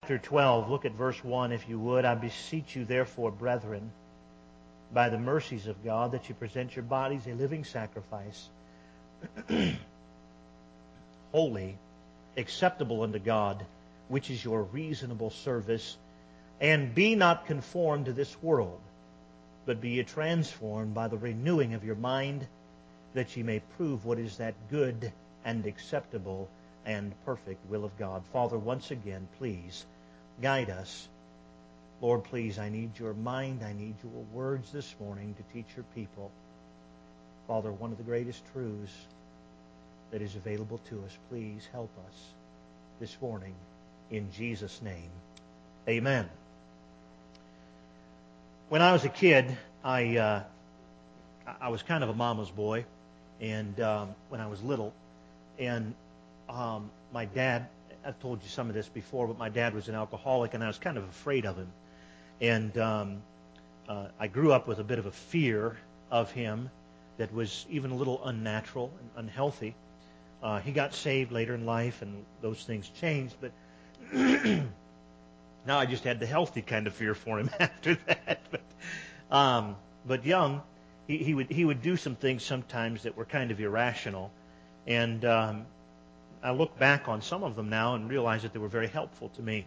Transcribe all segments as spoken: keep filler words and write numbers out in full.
Chapter twelve, look at verse one if you would. I beseech you therefore, brethren, by the mercies of God, that you present your bodies a living sacrifice, holy, acceptable unto God, which is your reasonable service. And be not conformed to this world, but be ye transformed by the renewing of your mind, that ye may prove what is that good and acceptable and perfect will of God. Father, once again, please guide us. Lord, please, I need your mind. I need your words this morning to teach your people. Father, one of the greatest truths that is available to us, please help us this morning. In Jesus' name, amen. When I was a kid, I uh, I was kind of a mama's boy, and um, when I was little, and um, my dad, I've told you some of this before, but my dad was an alcoholic, and I was kind of afraid of him. And um, uh, I grew up with a bit of a fear of him that was even a little unnatural and unhealthy. Uh, he got saved later in life, and those things changed, but now I just had the healthy kind of fear for him after that. But, um, but young, he, he would he would do some things sometimes that were kind of irrational, and um, I look back on some of them now and realize that they were very helpful to me.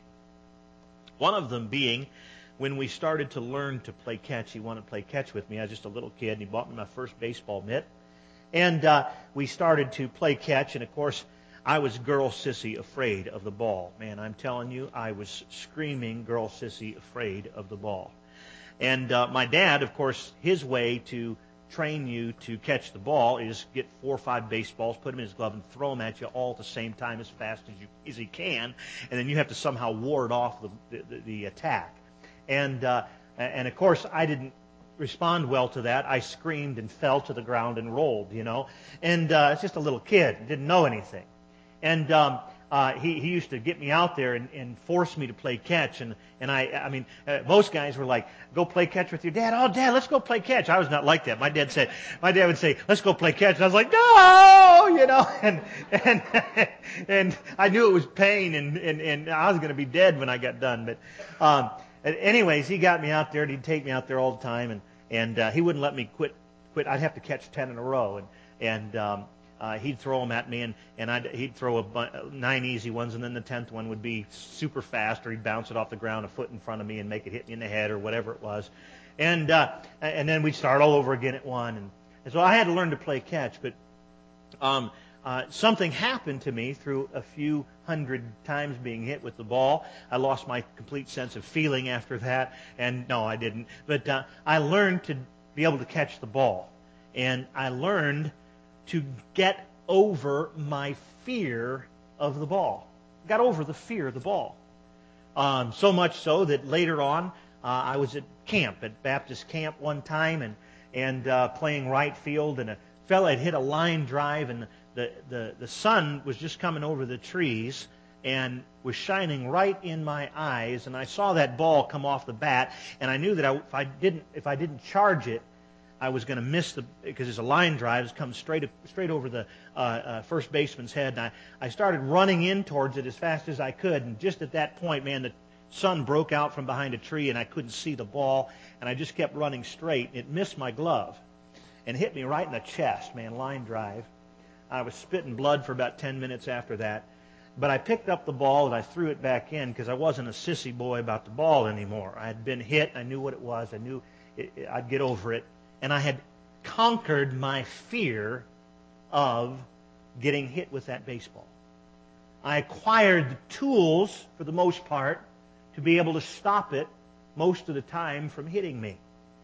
One of them being when we started to learn to play catch. He wanted to play catch with me. I was just a little kid, and he bought me my first baseball mitt. And uh, we started to play catch, and of course, I was girl sissy afraid of the ball. Man, I'm telling you, I was screaming girl sissy afraid of the ball. And uh, my dad, of course, his way to train you to catch the ball is get four or five baseballs, put them in his glove, and throw them at you all at the same time as fast as you as he can, and then you have to somehow ward off the the, the attack. And uh, and of course, I didn't respond well to that. I screamed and fell to the ground and rolled, you know. And uh, it's just a little kid, didn't know anything. And um, uh, he he used to get me out there and, and force me to play catch. And and I I mean uh, most guys were like, go play catch with your dad. Oh, Dad, let's go play catch. I was not like that. My dad said my dad would say, let's go play catch. And I was like, no, you know. And and and I knew it was pain, and and, and I was going to be dead when I got done. But um, anyways, he got me out there, and he'd take me out there all the time, and and uh, he wouldn't let me quit. Quit. I'd have to catch ten in a row, and and um, Uh, he'd throw them at me, and, and I'd, he'd throw a bu- nine easy ones, and then the tenth one would be super fast, or he'd bounce it off the ground a foot in front of me and make it hit me in the head or whatever it was. And uh, and then we'd start all over again at one. And, and so I had to learn to play catch. But um, uh, something happened to me through a few hundred times being hit with the ball. I lost my complete sense of feeling after that. And no, I didn't. But uh, I learned to be able to catch the ball. And I learned to get over my fear of the ball. Got over the fear of the ball. Um, so much so that later on, uh, I was at camp, at Baptist camp one time, and and uh, playing right field, and a fella had hit a line drive, and the, the, the sun was just coming over the trees and was shining right in my eyes, and I saw that ball come off the bat, and I knew that I, if I didn't if I didn't charge it, I was going to miss the, because it's a line drive, it's come straight straight over the uh, uh, first baseman's head. And I, I started running in towards it as fast as I could. And just at that point, man, the sun broke out from behind a tree, and I couldn't see the ball. And I just kept running straight. It missed my glove and hit me right in the chest, man, line drive. I was spitting blood for about ten minutes after that. But I picked up the ball, and I threw it back in because I wasn't a sissy boy about the ball anymore. I had been hit. I knew what it was. I knew it, I'd get over it. And I had conquered my fear of getting hit with that baseball. I acquired the tools, for the most part, to be able to stop it most of the time from hitting me.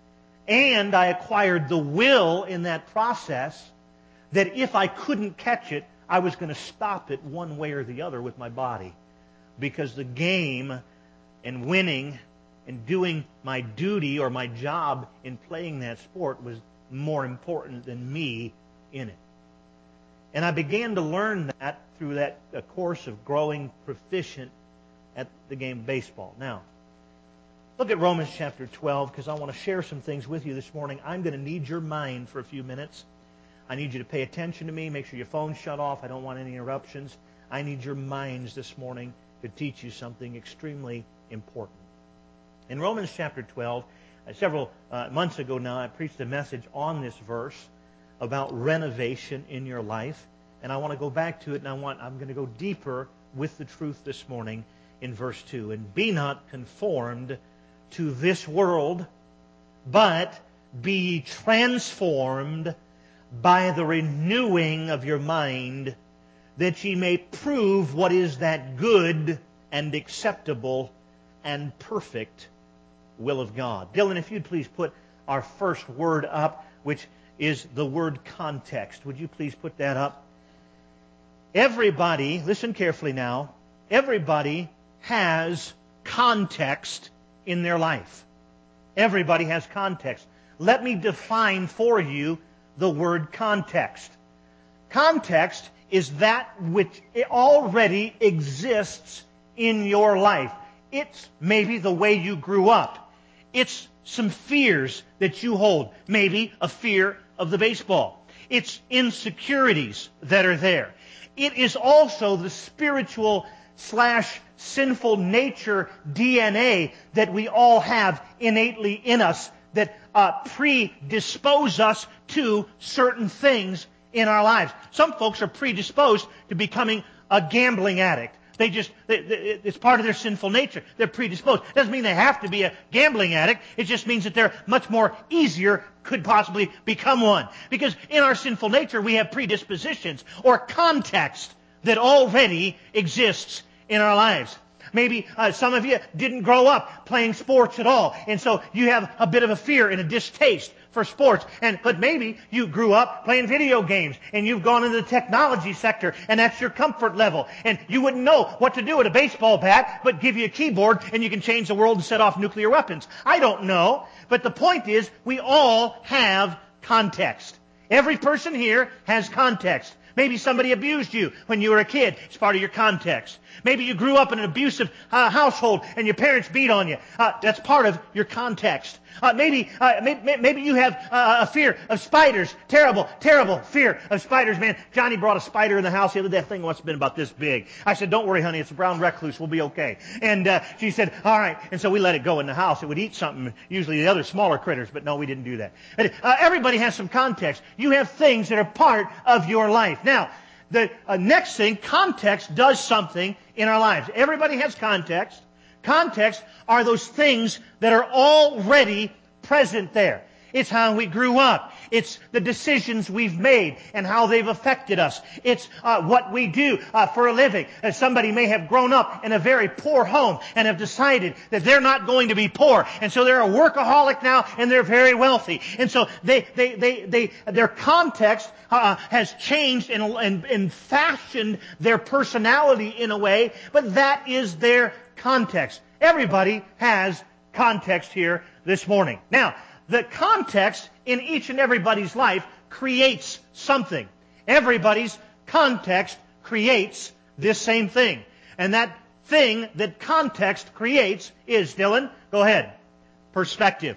And I acquired the will in that process that if I couldn't catch it, I was going to stop it one way or the other with my body. Because the game and winning and doing my duty or my job in playing that sport was more important than me in it. And I began to learn that through that a course of growing proficient at the game of baseball. Now, look at Romans chapter twelve, because I want to share some things with you this morning. I'm going to need your mind for a few minutes. I need you to pay attention to me. Make sure your phone's shut off. I don't want any interruptions. I need your minds this morning to teach you something extremely important. In Romans chapter twelve, uh, several uh, months ago now, I preached a message on this verse about renovation in your life. And I want to go back to it, and I want, I'm going to go deeper with the truth this morning in verse two. And be not conformed to this world, but be ye transformed by the renewing of your mind, that ye may prove what is that good and acceptable and perfect will of God. Dylan, if you'd please put our first word up, which is the word context. Would you please put that up? Everybody, listen carefully now, everybody has context in their life. Everybody has context. Let me define for you the word context. Context is that which already exists in your life. It's maybe the way you grew up. It's some fears that you hold. Maybe a fear of the baseball. It's insecurities that are there. It is also the spiritual slash sinful nature D N A that we all have innately in us that uh, predispose us to certain things in our lives. Some folks are predisposed to becoming a gambling addict. They just, they, they, it's part of their sinful nature. They're predisposed. Doesn't mean they have to be a gambling addict. It just means that they're much more easier, could possibly become one. Because in our sinful nature, we have predispositions or context that already exists in our lives. Maybe uh, some of you didn't grow up playing sports at all, and so you have a bit of a fear and a distaste for sports. And but maybe you grew up playing video games, and you've gone into the technology sector, and that's your comfort level. And you wouldn't know what to do with a baseball bat, but give you a keyboard, and you can change the world and set off nuclear weapons. I don't know, but the point is, we all have context. Every person here has context. Maybe somebody abused you when you were a kid. It's part of your context. Maybe you grew up in an abusive uh, household and your parents beat on you. Uh, that's part of your context. Uh, maybe, uh, maybe maybe you have uh, a fear of spiders. Terrible, terrible fear of spiders, man. Johnny brought a spider in the house the other day. That thing must have been about this big. I said, don't worry, honey. It's a brown recluse. We'll be okay. And uh, she said, all right. And so we let it go in the house. It would eat something, usually the other smaller critters, but no, we didn't do that. But, uh, everybody has some context. You have things that are part of your life. Now, the uh, next thing, context does something in our lives. Everybody has context. Context are those things that are already present there. It's how we grew up. It's the decisions we've made and how they've affected us. It's uh, what we do uh, for a living. Uh, somebody may have grown up in a very poor home and have decided that they're not going to be poor. And so they're a workaholic now and they're very wealthy. And so they, they, they, they, their context uh, has changed and, and, and fashioned their personality in a way, but that is their context. Everybody has context here this morning. Now, the context in each and everybody's life creates something. Everybody's context creates this same thing. And that thing that context creates is, Dylan, go ahead, perspective.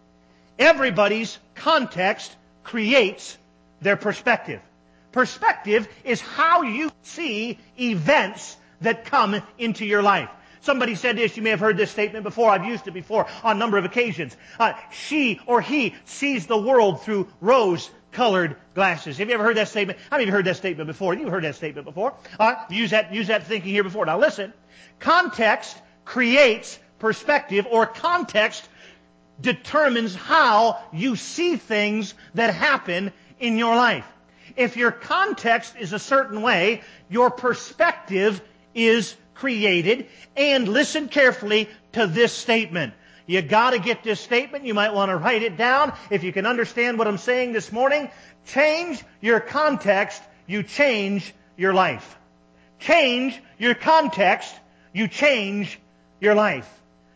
Everybody's context creates their perspective. Perspective is how you see events that come into your life. Somebody said this, you may have heard this statement before, I've used it before on a number of occasions. Uh, she or he sees the world through rose-colored glasses. Have you ever heard that statement? How many of you heard that statement before? You've heard that statement before. Uh, use that, use that thinking here before. Now listen, context creates perspective, or context determines how you see things that happen in your life. If your context is a certain way, your perspective is created. And listen carefully to this statement. You got to get this statement. You might want to write it down if you can understand what I'm saying this morning. Change your context, you change your life. Change your context, you change your life.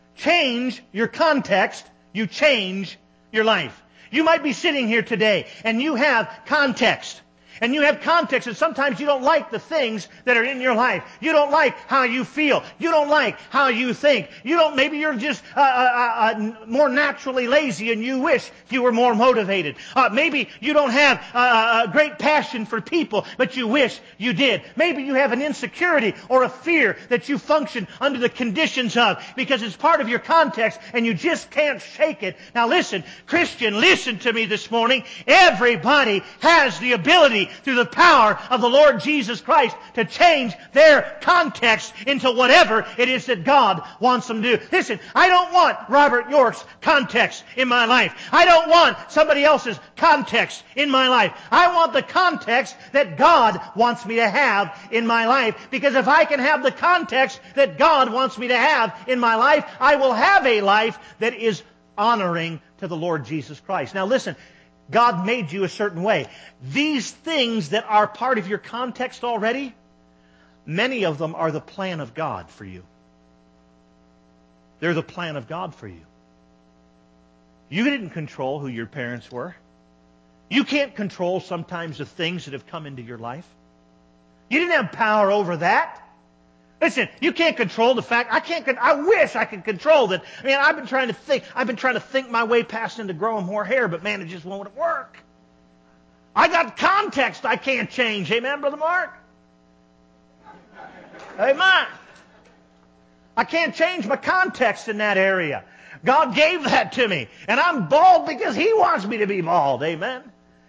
Change your context, you change your life. You might be sitting here today and you have context. And you have context, and sometimes you don't like the things that are in your life. You don't like how you feel. You don't like how you think. You don't. Maybe you're just uh, uh, uh, more naturally lazy, and you wish you were more motivated. Uh, maybe you don't have uh, a great passion for people, but you wish you did. Maybe you have an insecurity or a fear that you function under the conditions of because it's part of your context, and you just can't shake it. Now listen, Christian, listen to me this morning. Everybody has the ability through the power of the Lord Jesus Christ to change their context into whatever it is that God wants them to do. Listen, I don't want Robert York's context in my life. I don't want somebody else's context in my life. I want the context that God wants me to have in my life, because if I can have the context that God wants me to have in my life, I will have a life that is honoring to the Lord Jesus Christ. Now listen, God made you a certain way. These things that are part of your context already, many of them are the plan of God for you. They're the plan of God for you. You didn't control who your parents were. You can't control sometimes the things that have come into your life. You didn't have power over that. Listen, you can't control the fact. I can't. I wish I could control that. I mean, I've been trying to think. I've been trying to think my way past into growing more hair, but man, it just won't work. I got context I can't change. Amen, Brother Mark? Amen. I can't change my context in that area. God gave that to me, and I'm bald because He wants me to be bald. Amen.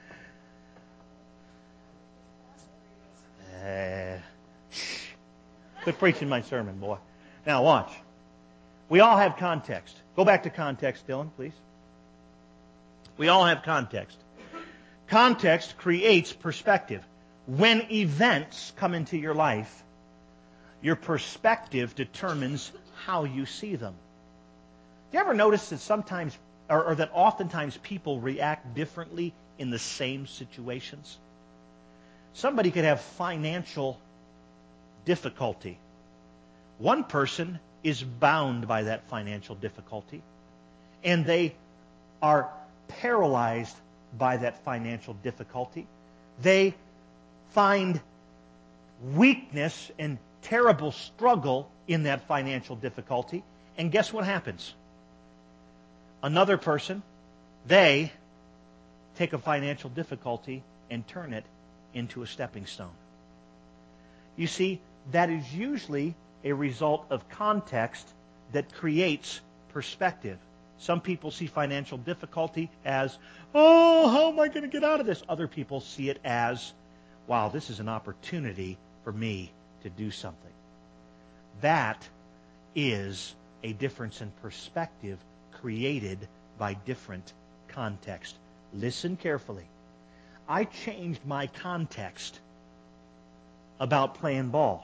Uh, Quit preaching my sermon, boy. Now watch. We all have context. Go back to context, Dylan, please. We all have context. Context creates perspective. When events come into your life, your perspective determines how you see them. Do you ever notice that sometimes, or, or that oftentimes people react differently in the same situations? Somebody could have financial difficulty. One person is bound by that financial difficulty, and they are paralyzed by that financial difficulty. They find weakness and terrible struggle in that financial difficulty, and guess what happens? Another person, they take a financial difficulty and turn it into a stepping stone. You see, that is usually a result of context that creates perspective. Some people see financial difficulty as, oh, how am I going to get out of this? Other people see it as, wow, this is an opportunity for me to do something. That is a difference in perspective created by different context. Listen carefully. I changed my context about playing ball.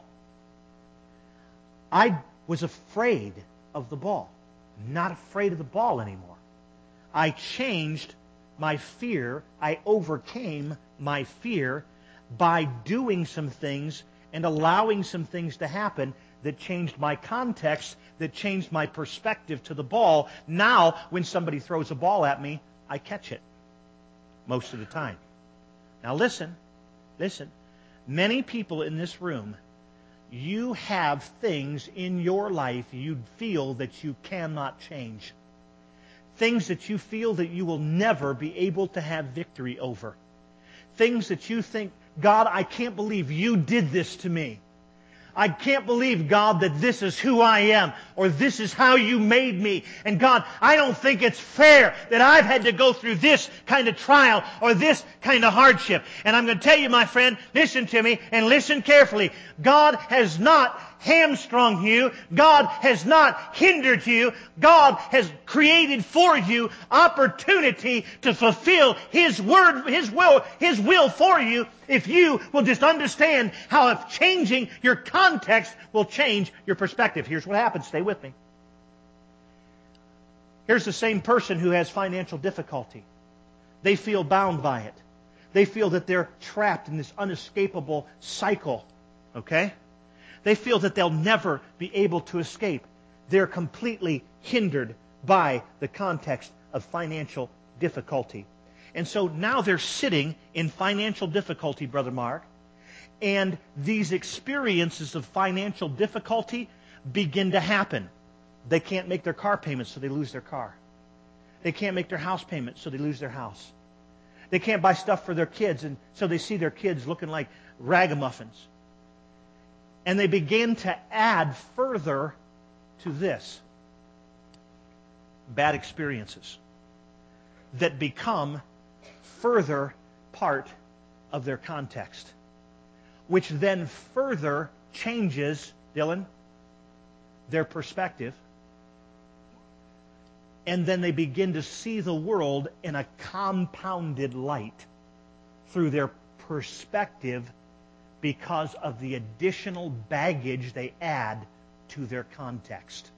I was afraid of the ball. Not afraid of the ball anymore. I changed my fear. I overcame my fear by doing some things and allowing some things to happen that changed my context, that changed my perspective to the ball. Now, when somebody throws a ball at me, I catch it most of the time. Now listen, listen. Many people in this room, you have things in your life you feel that you cannot change. Things that you feel that you will never be able to have victory over. Things that you think, God, I can't believe you did this to me. I can't believe, God, that this is who I am, or this is how you made me. And God, I don't think it's fair that I've had to go through this kind of trial or this kind of hardship. And I'm going to tell you, my friend, listen to me and listen carefully. God has not hamstrung you. God has not hindered you. God has created for you opportunity to fulfill His word, His will, His will for you, if you will just understand how if changing your context will change your perspective. Here's what happens. Stay with me. Here's the same person who has financial difficulty. They feel bound by it. They feel that they're trapped in this unescapable cycle. Okay? They feel that they'll never be able to escape. They're completely hindered by the context of financial difficulty. And so now they're sitting in financial difficulty, Brother Mark. And these experiences of financial difficulty begin to happen. They can't make their car payments, so they lose their car. They can't make their house payments, so they lose their house. They can't buy stuff for their kids, and so they see their kids looking like ragamuffins. And they begin to add further to this. Bad experiences that become further part of their context, which then further changes, Dylan, their perspective. And then they begin to see the world in a compounded light through their perspective because of the additional baggage they add to their context.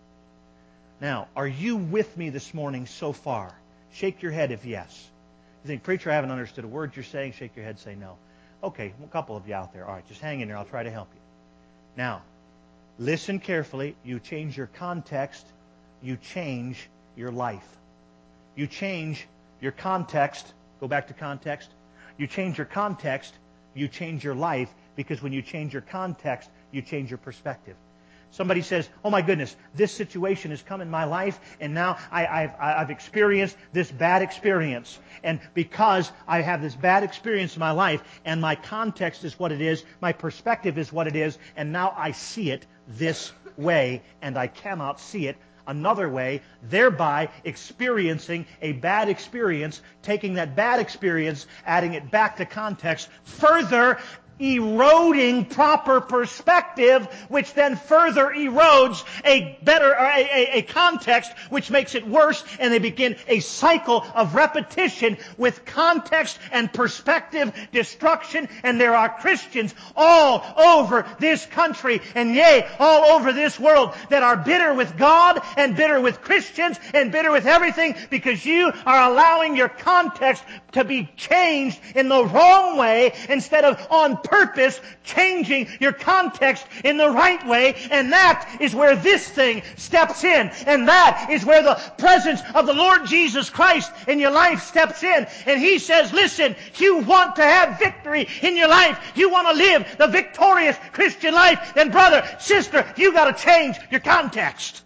Now, are you with me this morning so far? Shake your head if yes. You think, preacher, I haven't understood a word you're saying. Shake your head, say no. Okay, a couple of you out there. All right, just hang in there. I'll try to help you. Now, listen carefully. You change your context. You change your life. You change your context. Go back to context. You change your context. You change your life, because when you change your context, you change your perspective. Somebody says, oh my goodness, this situation has come in my life, and now I, I've, I've experienced this bad experience. And because I have this bad experience in my life, and my context is what it is, my perspective is what it is, and now I see it this way, and I cannot see it another way, thereby experiencing a bad experience, taking that bad experience, adding it back to context, further eroding proper perspective, which then further erodes a better a, a, a context, which makes it worse, and they begin a cycle of repetition with context and perspective destruction. And there are Christians all over this country, and yea, all over this world, that are bitter with God and bitter with Christians and bitter with everything, because you are allowing your context to be changed in the wrong way instead of on purpose changing your context in the right way. And that is where this thing steps in. And that is where the presence of the Lord Jesus Christ in your life steps in. And He says, listen, you want to have victory in your life, you want to live the victorious Christian life, then brother, sister, you got to change your context.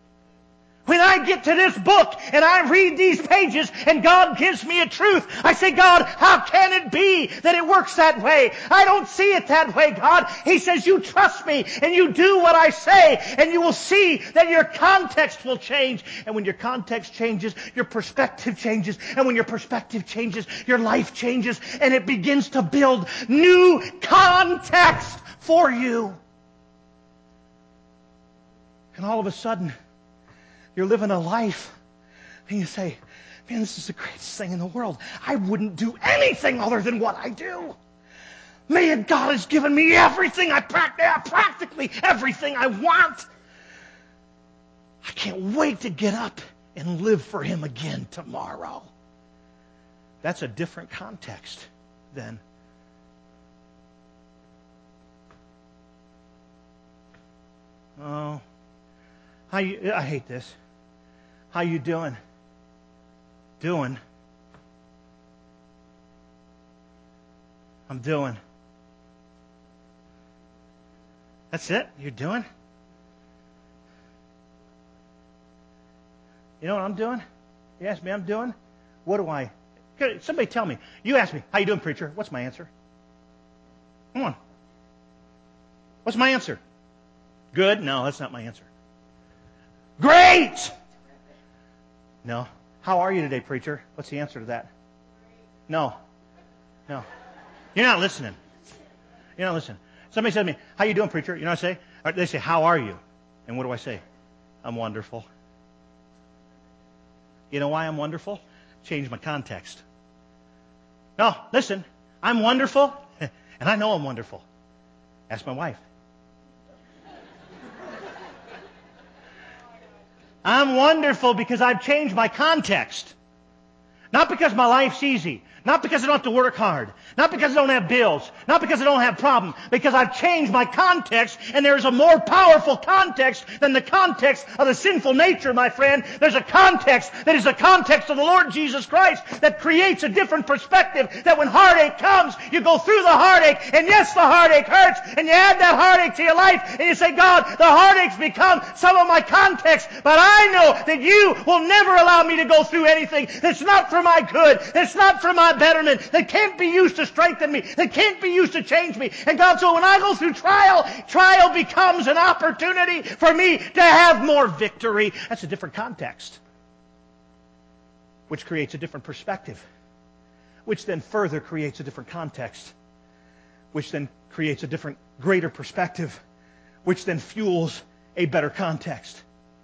When I get to this book and I read these pages and God gives me a truth, I say, God, how can it be that it works that way? I don't see it that way, God. He says, you trust me and you do what I say, and you will see that your context will change. And when your context changes, your perspective changes. And when your perspective changes, your life changes, and it begins to build new context for you. And all of a sudden, you're living a life, and you say, man, this is the greatest thing in the world. I wouldn't do anything other than what I do. Man, God has given me everything, I practice, practically everything I want. I can't wait to get up and live for Him again tomorrow. That's a different context then. Oh, how you, I hate this. How you doing? Doing. I'm doing. That's it? You're doing? You know what I'm doing? You ask me I'm doing? What do I... Somebody tell me. You ask me, how you doing, preacher? What's my answer? Come on. What's my answer? Good? No, that's not my answer. Great! No. How are you today, preacher? What's the answer to that? No. No. You're not listening. You're not listening. Somebody said to me, how you doing, preacher? You know what I say? Or they say, how are you? And what do I say? I'm wonderful. You know why I'm wonderful? Change my context. No, listen. I'm wonderful, and I know I'm wonderful. Ask my wife. I'm wonderful because I've changed my context. Not because my life's easy. Not because I don't have to work hard. Not because I don't have bills. Not because I don't have problems. Because I've changed my context, and there's a more powerful context than the context of the sinful nature, my friend. There's a context that is the context of the Lord Jesus Christ that creates a different perspective, that when heartache comes, you go through the heartache, and yes, the heartache hurts, and you add that heartache to your life, and you say, God, the heartaches become some of my context, but I know that you will never allow me to go through anything that's not for my good, that's not for my betterment, that can't be used to strengthen me, that can't be used to change me. And God, so when I go through trial, trial becomes an opportunity for me to have more victory. That's a different context, which creates a different perspective, which then further creates a different context, which then creates a different, greater perspective, which then fuels a better context.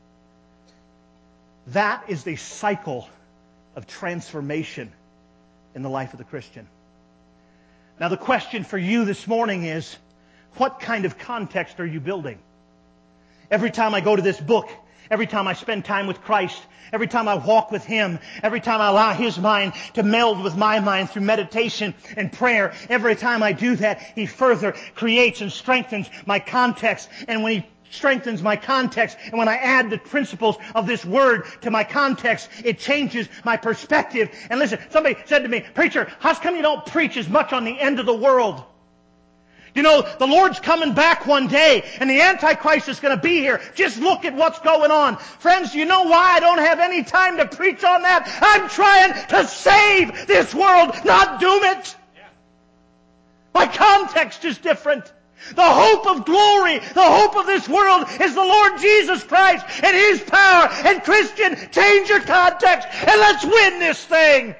That is the cycle of transformation in the life of the Christian. Now the question for you this morning is, what kind of context are you building? Every time I go to this book, every time I spend time with Christ, every time I walk with Him, every time I allow His mind to meld with my mind through meditation and prayer, every time I do that, He further creates and strengthens my context. And when He strengthens my context, and when I add the principles of this Word to my context, it changes my perspective. And listen, somebody said to me, "Preacher, how come you don't preach as much on the end of the world?" You know, the Lord's coming back one day, and the Antichrist is going to be here. Just look at what's going on. Friends, you know why I don't have any time to preach on that? I'm trying to save this world, not doom it. My context is different. The hope of glory, the hope of this world is the Lord Jesus Christ and His power. And Christian, change your context and let's win this thing.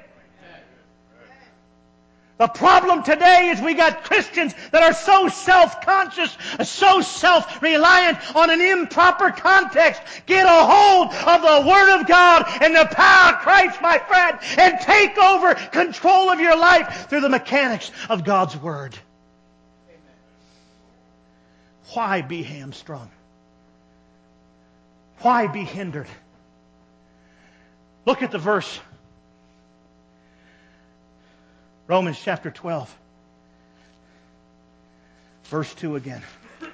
The problem today is we got Christians that are so self-conscious, so self-reliant on an improper context. Get a hold of the Word of God and the power of Christ, my friend, and take over control of your life through the mechanics of God's Word. Why be hamstrung? Why be hindered? Look at the verse. Romans chapter twelve. Verse two again.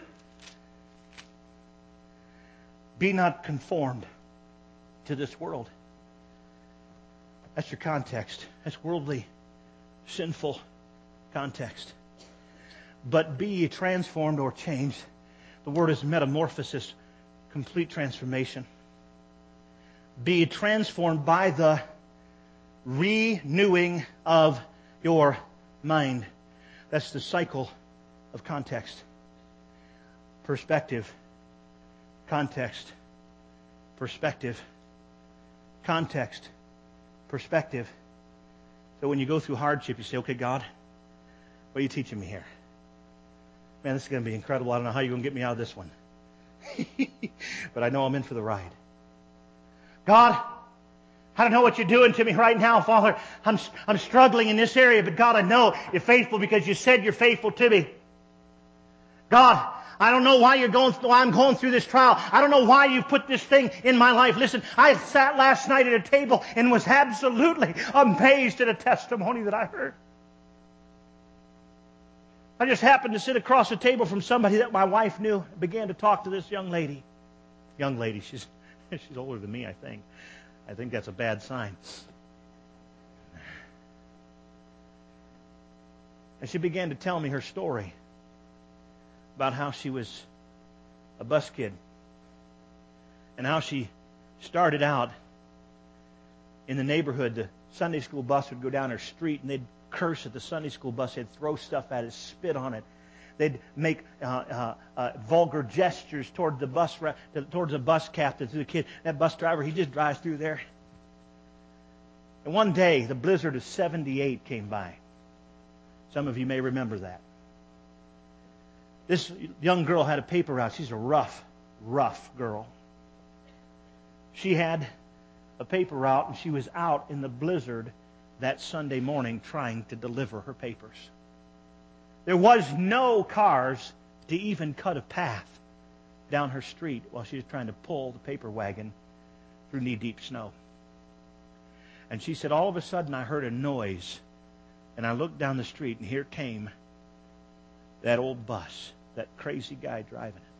Be not conformed to this world. That's your context. That's worldly, sinful context. But be ye transformed or changed. The word is metamorphosis, complete transformation. Be ye transformed by the renewing of your mind. That's the cycle of context. Perspective. Context. Perspective. Context. Perspective. So when you go through hardship, you say, okay, God, what are you teaching me here? Man, this is going to be incredible. I don't know how you're going to get me out of this one. But I know I'm in for the ride. God, I don't know what you're doing to me right now, Father. I'm, I'm struggling in this area, but God, I know you're faithful because you said you're faithful to me. God, I don't know why you're going, why I'm going through this trial. I don't know why you put this thing in my life. Listen, I sat last night at a table and was absolutely amazed at a testimony that I heard. I just happened to sit across the table from somebody that my wife knew. Began to talk to this young lady. Young lady, she's she's older than me, I think. I think that's a bad sign. And she began to tell me her story about how she was a bus kid and how she started out in the neighborhood. The Sunday school bus would go down her street and they'd curse at the Sunday school bus. They'd throw stuff at it, spit on it. They'd make uh, uh, uh, vulgar gestures toward the bus, towards the bus captain, to the kid. That bus driver, he just drives through there. And one day, the blizzard of seventy-eight came by. Some of you may remember that. This young girl had a paper route. She's a rough, rough girl. She had a paper route, and she was out in the blizzard that Sunday morning trying to deliver her papers. There was no cars to even cut a path down her street while she was trying to pull the paper wagon through knee-deep snow. And she said, all of a sudden I heard a noise. And I looked down the street, and here came that old bus, that crazy guy driving it.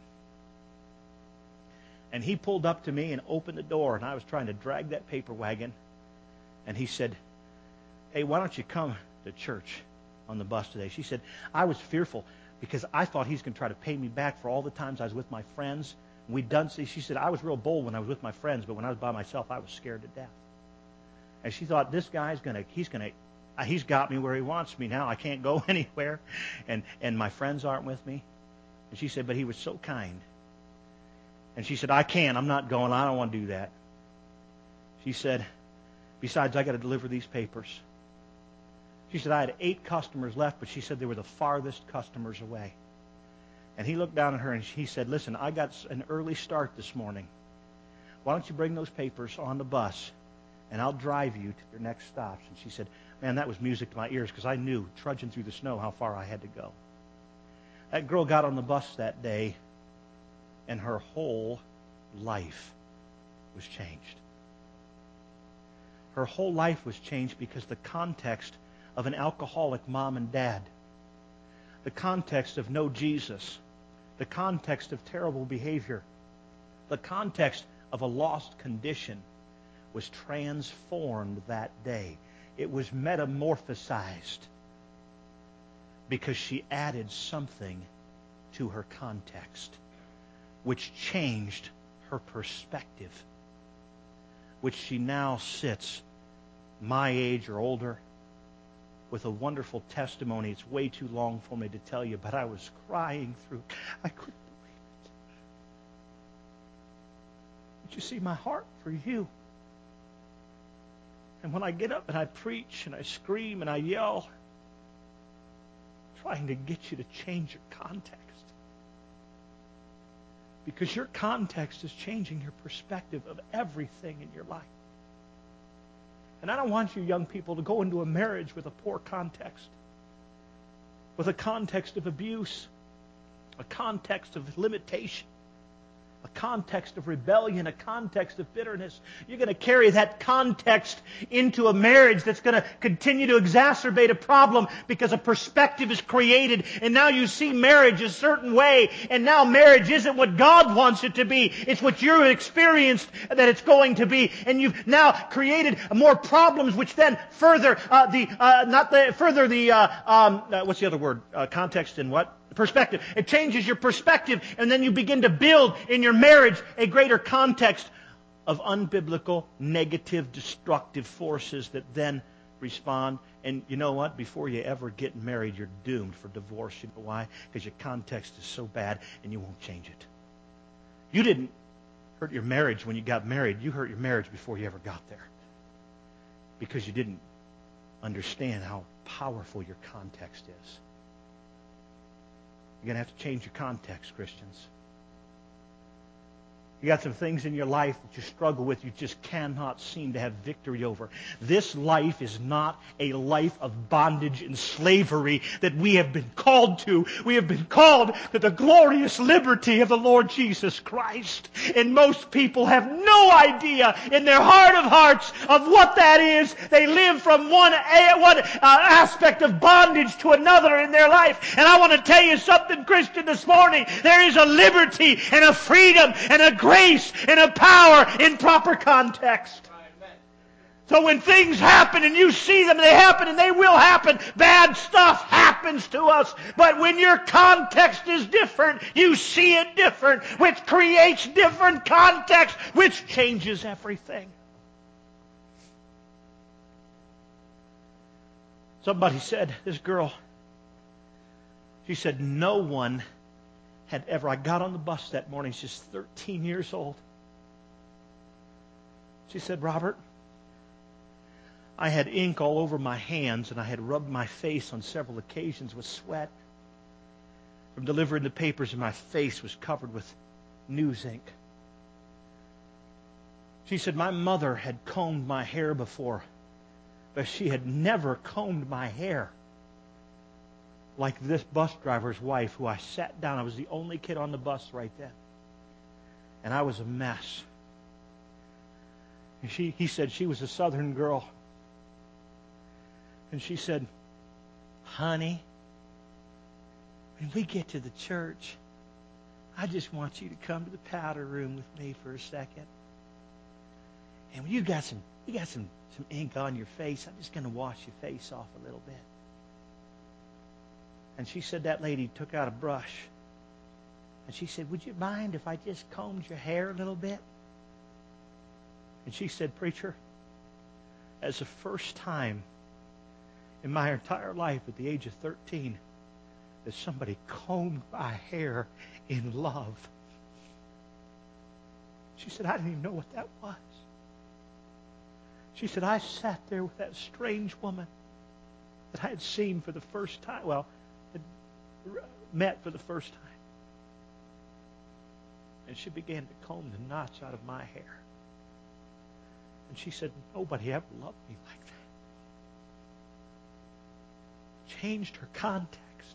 And he pulled up to me and opened the door, and I was trying to drag that paper wagon. And he said, hey, why don't you come to church on the bus today? She said, I was fearful because I thought he's going to try to pay me back for all the times I was with my friends. We'd done, she said, I was real bold when I was with my friends, but when I was by myself, I was scared to death. And she thought, this guy's going to, he's going to, he's got me where he wants me now. I can't go anywhere, and, and my friends aren't with me. And she said, but he was so kind. And she said, I can't. I'm not going. I don't want to do that. She said, besides, I got to deliver these papers. She said, I had eight customers left, but she said they were the farthest customers away. And he looked down at her and he said, listen, I got an early start this morning. Why don't you bring those papers on the bus, and I'll drive you to your next stops. And she said, man, that was music to my ears, because I knew, trudging through the snow, how far I had to go. That girl got on the bus that day, and her whole life was changed. Her whole life was changed because the context of an alcoholic mom and dad, the context of no Jesus, the context of terrible behavior, the context of a lost condition was transformed that day. It was metamorphosized because she added something to her context, which changed her perspective, which she now sits my age or older with a wonderful testimony. It's way too long for me to tell you, but I was crying through. I couldn't believe it. But you see, my heart for you. And when I get up and I preach and I scream and I yell, trying to get you to change your context. Because your context is changing your perspective of everything in your life. And I don't want you young people to go into a marriage with a poor context. With a context of abuse. A context of limitation. A context of rebellion, a context of bitterness. You're going to carry that context into a marriage that's going to continue to exacerbate a problem because a perspective is created, and now you see marriage a certain way, and now marriage isn't what God wants it to be. It's what you've experienced that it's going to be, and you've now created more problems, which then further uh, the uh, not the further the uh, um, uh, what's the other word? Uh, context and what? Perspective. It changes your perspective, and then you begin to build in your marriage a greater context of unbiblical, negative, destructive forces that then respond. And you know what? Before you ever get married, you're doomed for divorce. You know why? Because your context is so bad, and you won't change it. You didn't hurt your marriage when you got married. You hurt your marriage before you ever got there. Because you didn't understand how powerful your context is. You're going to have to change your context, Christians. You got some things in your life that you struggle with, you just cannot seem to have victory over. This life is not a life of bondage and slavery that we have been called to. We have been called to the glorious liberty of the Lord Jesus Christ. And most people have no idea in their heart of hearts of what that is. They live from one, one uh, aspect of bondage to another in their life. And I want to tell you something, Christian, this morning. There is a liberty and a freedom and a grace and a power in proper context. So when things happen and you see them, they happen and they will happen. Bad stuff happens to us. But when your context is different, you see it different, which creates different context, which changes everything. Somebody said, this girl, she said, no one had ever, I got on the bus that morning, she's thirteen years old. She said, Robert, I had ink all over my hands and I had rubbed my face on several occasions with sweat from delivering the papers, and my face was covered with news ink. She said, my mother had combed my hair before, but she had never combed my hair like this bus driver's wife, who I sat down. I was the only kid on the bus right then. And I was a mess. And she, he said she was a southern girl. And she said, honey, when we get to the church, I just want you to come to the powder room with me for a second. And when you got some you got some, some ink on your face, I'm just going to wash your face off a little bit. And she said that lady took out a brush. And she said, would you mind if I just combed your hair a little bit? And she said, preacher, as the first time in my entire life at the age of thirteen that somebody combed my hair in love. She said, I didn't even know what that was. She said, I sat there with that strange woman that I had seen for the first time, well, had met for the first time. And she began to comb the knots out of my hair. And she said, nobody ever loved me like that. Changed her context.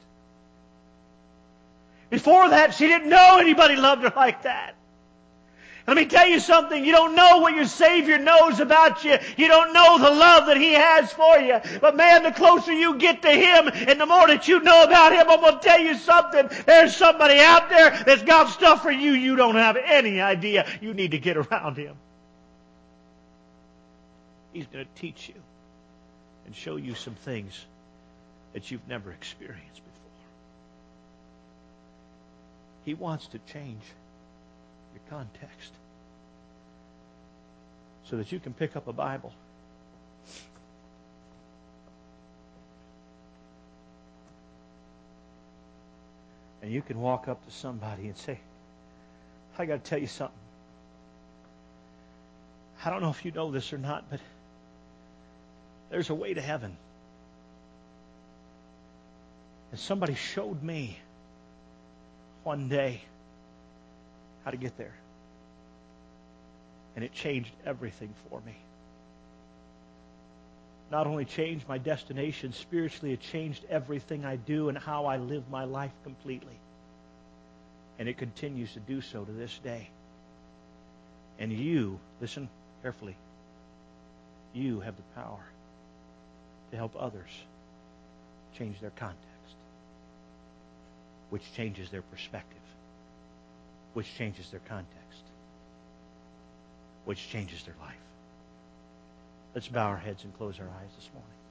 Before that, she didn't know anybody loved her like that. Let me tell you something. You don't know what your Savior knows about you. You don't know the love that He has for you. But man, the closer you get to Him and the more that you know about Him, I'm going to tell you something. There's somebody out there that's got stuff for you you don't have any idea. You need to get around Him. He's going to teach you and show you some things that you've never experienced before. He wants to change your context so that you can pick up a Bible and you can walk up to somebody and say, I got to tell you something. I don't know if you know this or not, but there's a way to heaven. And somebody showed me one day how to get there. And it changed everything for me. Not only changed my destination spiritually, it changed everything I do and how I live my life completely. And it continues to do so to this day. And you, listen carefully, you have the power to help others change their context, which changes their perspective, which changes their context, which changes their life. Let's bow our heads and close our eyes this morning.